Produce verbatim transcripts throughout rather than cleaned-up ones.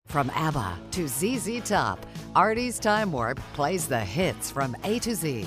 From ABBA to Z Z Top, Artie's Time Warp plays the hits from A to Z.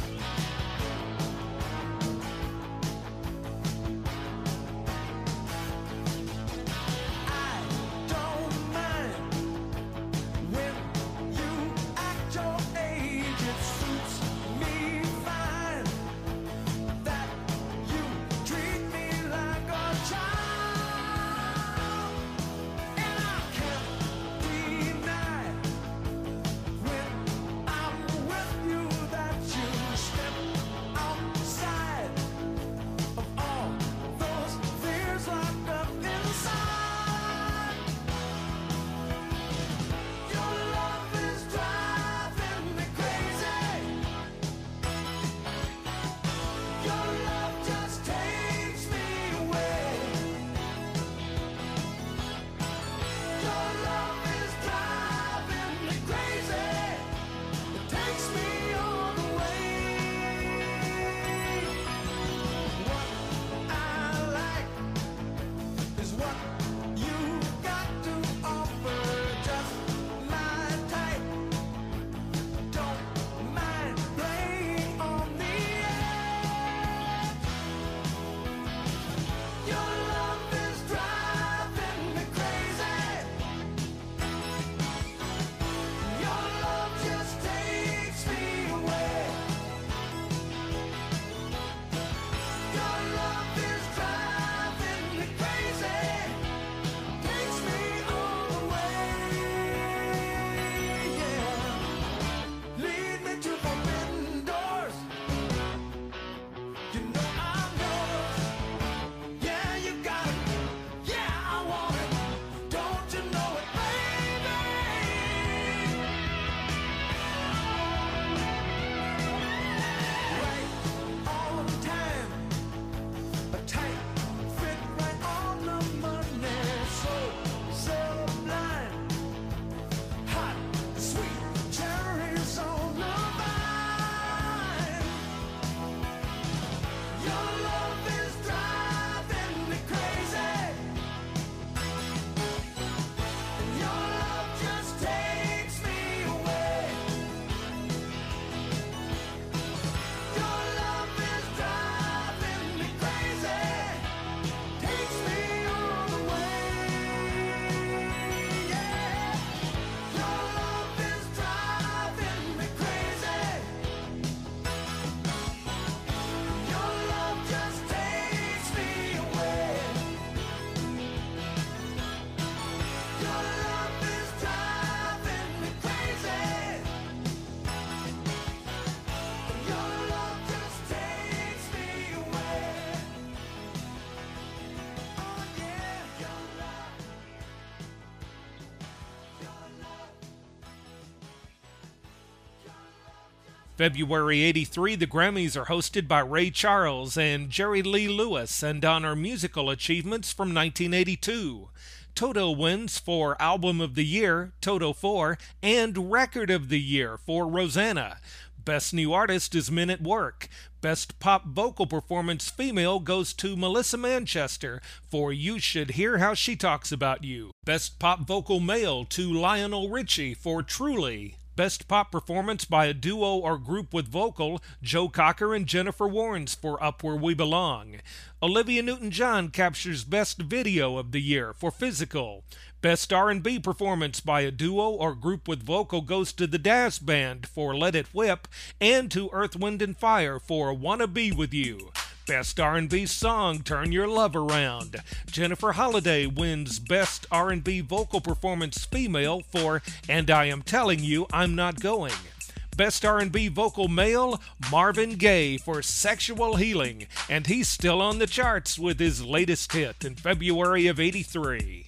February eighty-three, the Grammys are hosted by Ray Charles and Jerry Lee Lewis and honor musical achievements from nineteen eighty-two. Toto wins for Album of the Year, Toto four, and Record of the Year for Rosanna. Best New Artist is Men at Work. Best Pop Vocal Performance Female goes to Melissa Manchester for You Should Hear How She Talks About You. Best Pop Vocal Male to Lionel Richie for Truly. Best Pop Performance by a Duo or Group with Vocal, Joe Cocker and Jennifer Warnes for Up Where We Belong. Olivia Newton-John captures Best Video of the Year for Physical. Best R and B Performance by a Duo or Group with Vocal goes to the Dazz Band for Let It Whip and to Earth, Wind and Fire for Wanna Be With You. Best R and B Song, Turn Your Love Around. Jennifer Holliday wins Best R and B Vocal Performance Female for And I Am Telling You I'm Not Going. Best R and B Vocal Male, Marvin Gaye for Sexual Healing, and he's still on the charts with his latest hit in February of eighty-three.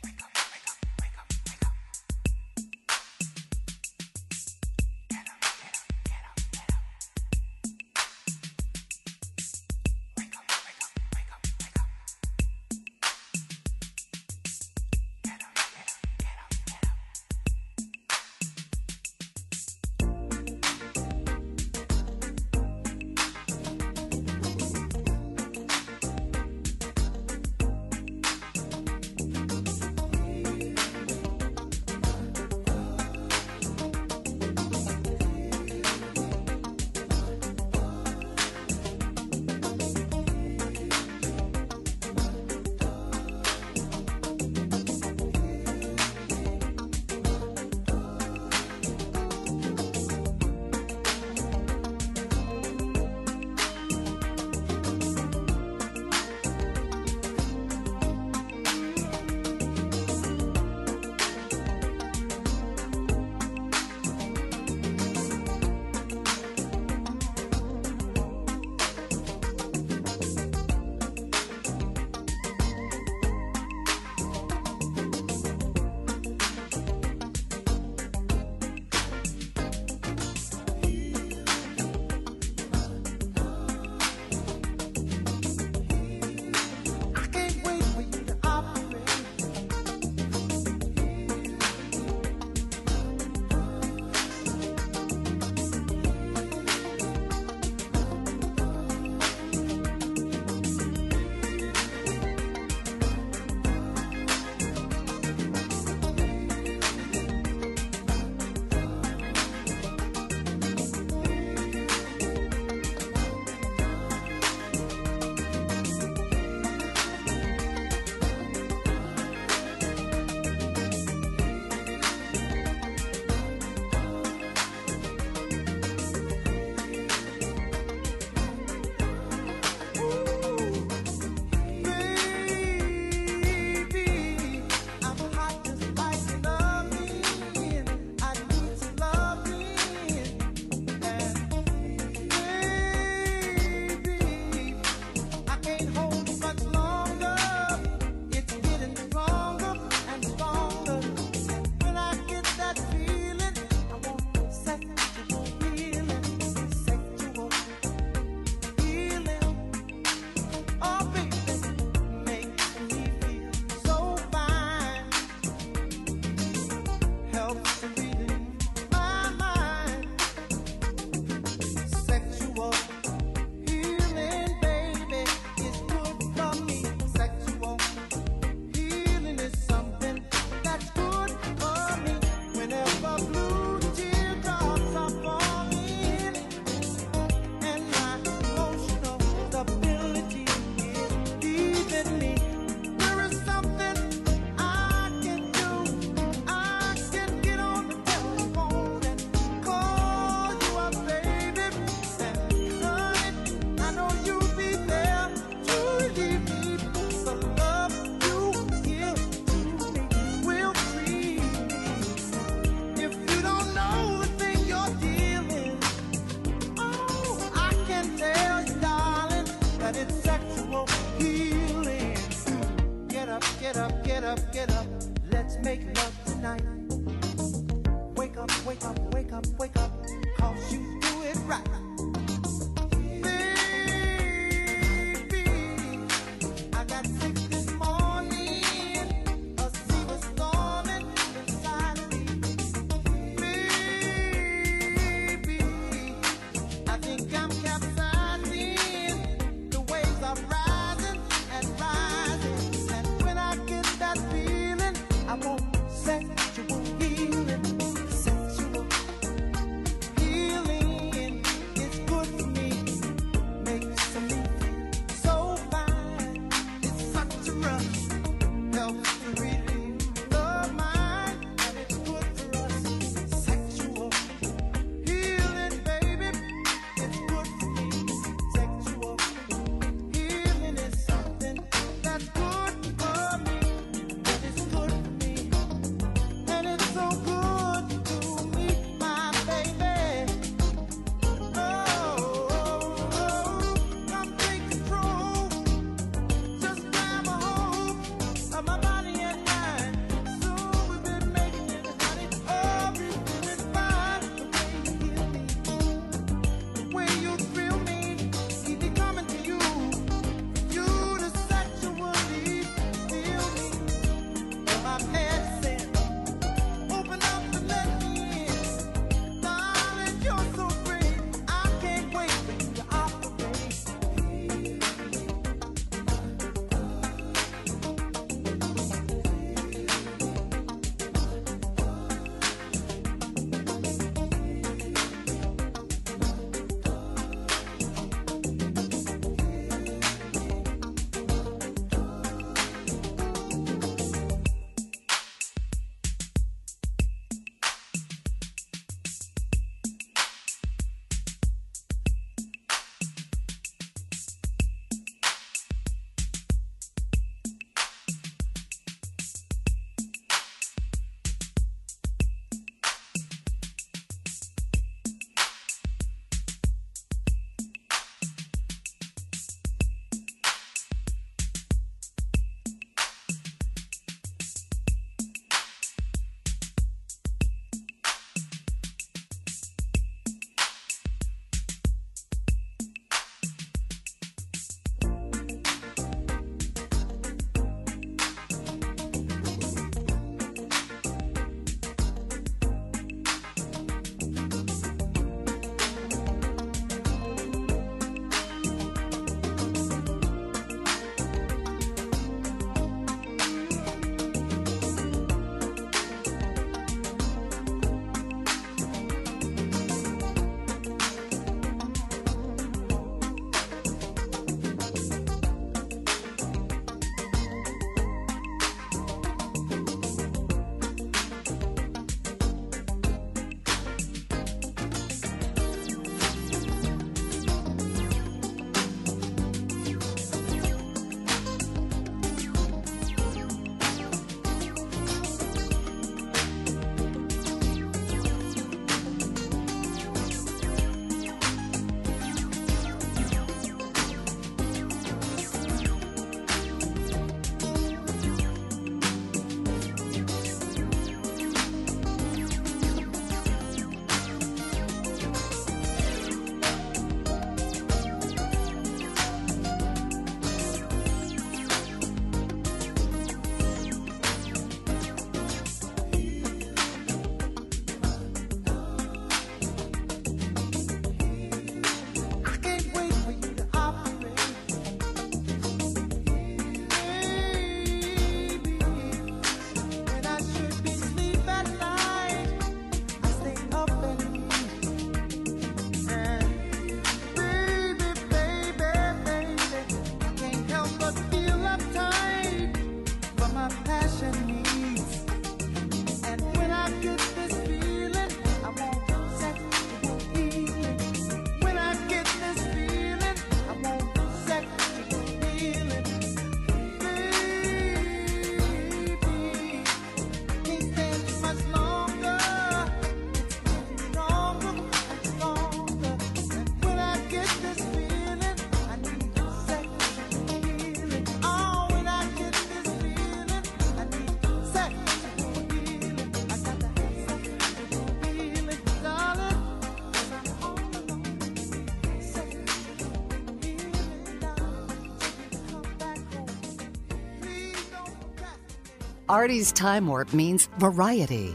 Artie's Time Warp means variety.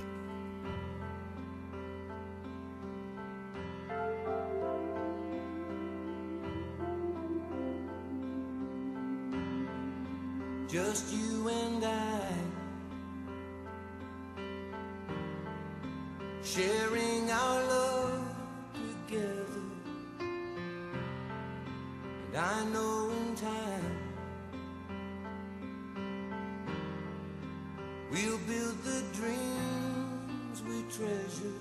Just you and I, sharing our love together. And I know in time we'll build the dreams we treasure.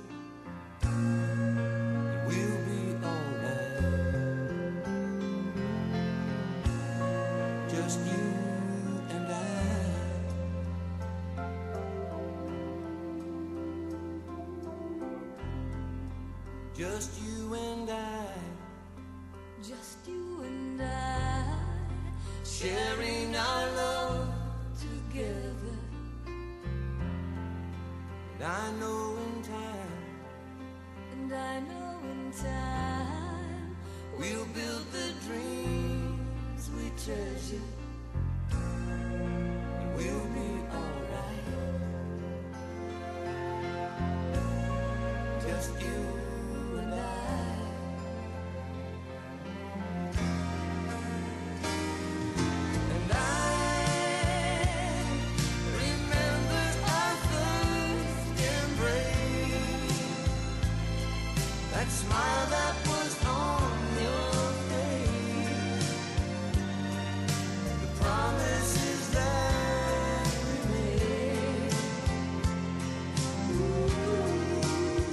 And we'll be alright. Just you. Just you and I, just you and I, sharing our love together. And I know in time, and I know in time, we'll build the dreams we treasure. And we'll be alright. Just you. Smile that was on your face, the promises that we made. Ooh.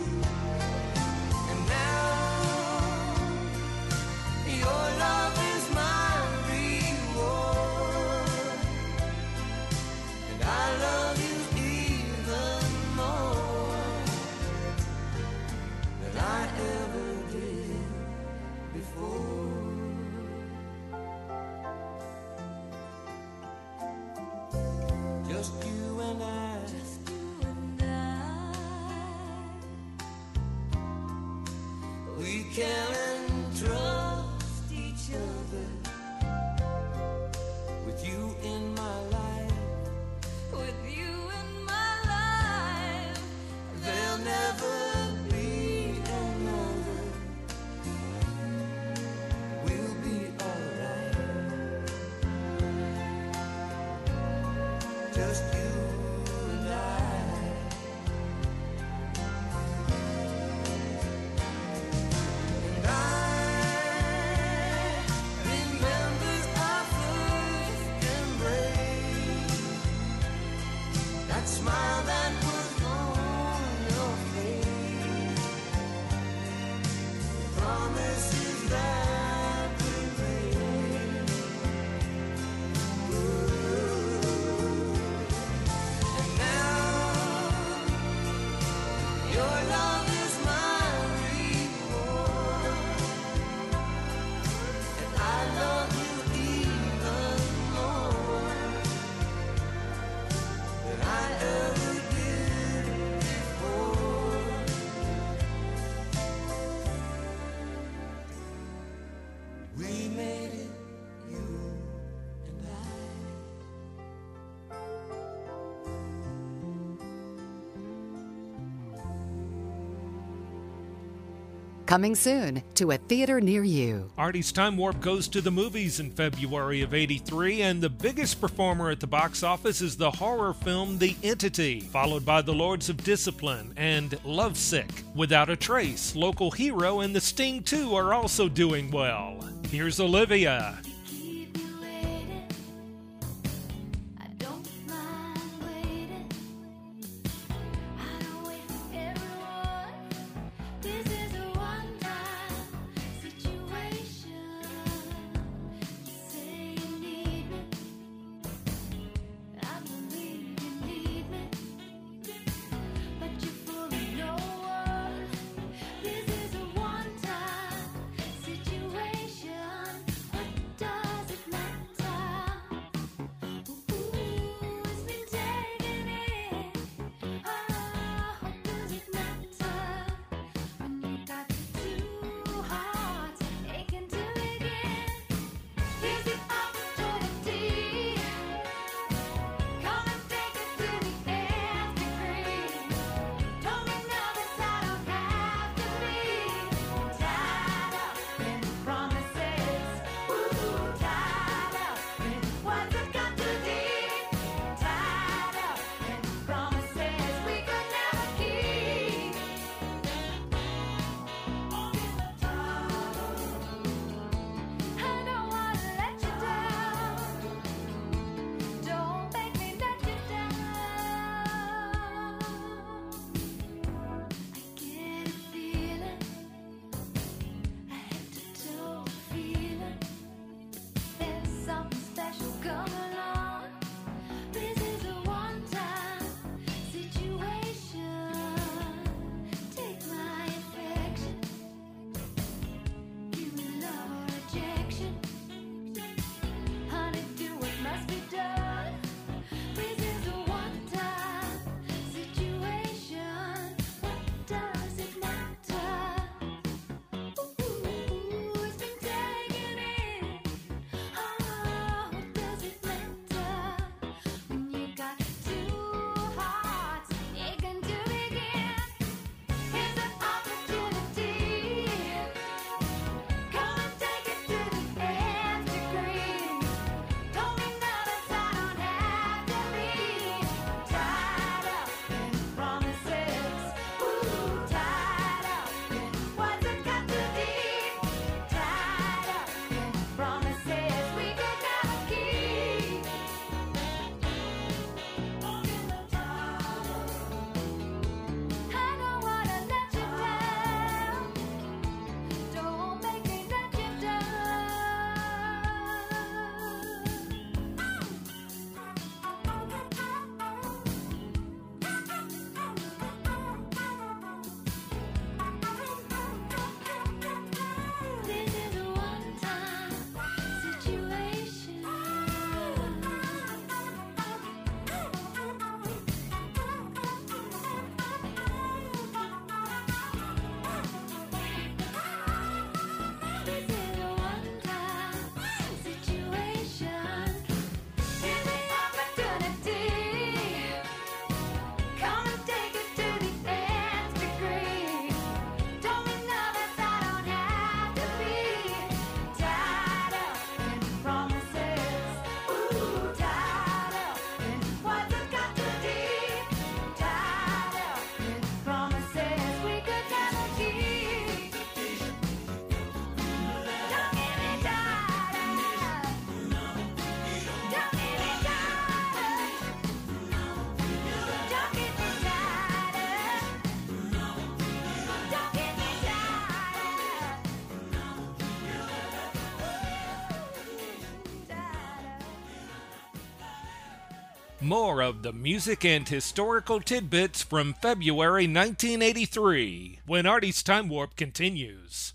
And now your love is my reward, and I love you even more than I ever did before. Just you and I, just you and I, we can trust each other. With you in my life, with you in my life, there'll never be another. We'll be alright. Just you and I. And I remember our first embrace, that smile that was on your face, promises that we made. Ooh. And now your love is my reward, and I love you even more than I ever did before. We made it, you and I. Coming soon to a theater near you. Artie's Time Warp goes to the movies in February of eighty-three, and the biggest performer at the box office is the horror film The Entity, followed by The Lords of Discipline and Lovesick. Without a Trace, Local Hero, and The Sting two are also doing well. Here's Olivia. keep me waiting. I don't mind waiting. I don't wait for everyone. This is a one-time situation. You say you need me. I believe you need me, but you're full of no worth. This is a one-time situation. What does More of the music and historical tidbits from February nineteen eighty-three when Artie's Time Warp continues.